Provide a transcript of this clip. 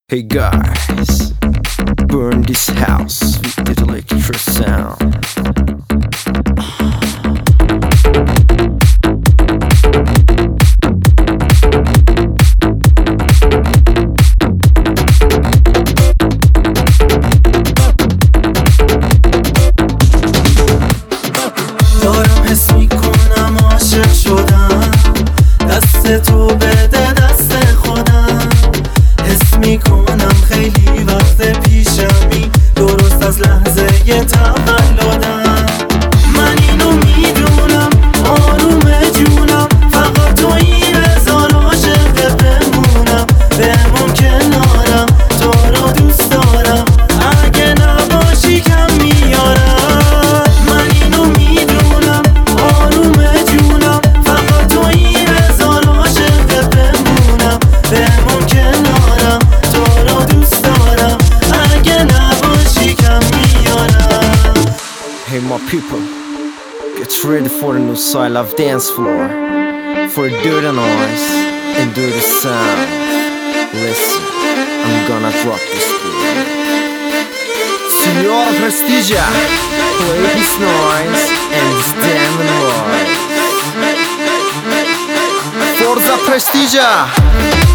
Hey guys, burn this house with the electric sound. دارم حس میکنم عاشق شدم، دست تو بده دست خودم. حس میکنم خیلی وقت پیشمی، درست از لحظه ی تولدم. من اینو میدونم، آروم جونم، فقط تو این بذار عاشق بمونم. بمون کنارم، تو رو دوست دارم، اگه نباشی کم میارم. من اینو میدونم، آروم جونم، فقط تو این بذار عاشق بمونم. بمون کنارم، تو رو دوست دارم، اگه نباشی کم میارم. Hey my people, get ready for the new style of dance floor. For do the noise and do the sound. Listen, I'm gonna drop this beat. Signor Prestigia, play this noise and this damn noise. Forza Prestigia!